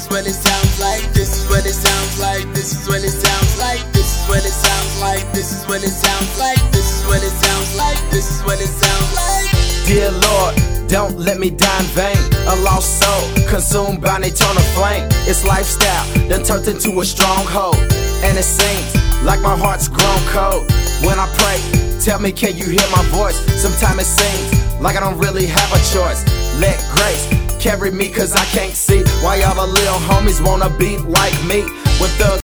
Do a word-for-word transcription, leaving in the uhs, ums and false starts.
what it sounds like. This is what it sounds like. This is what it sounds like. This is what it sounds like. This is what it sounds like. This is what it sounds like. This is what it sounds like. Dear Lord, don't let me die in vain. A lost soul, consumed by an eternal flame. It's lifestyle, done turned into a stronghold. And it seems like my heart's grown cold. When I pray, tell me, can you hear my voice? Sometimes it seems like I don't really have a choice. Let grace carry me, cause I can't see why all the little homies wanna be like me. With the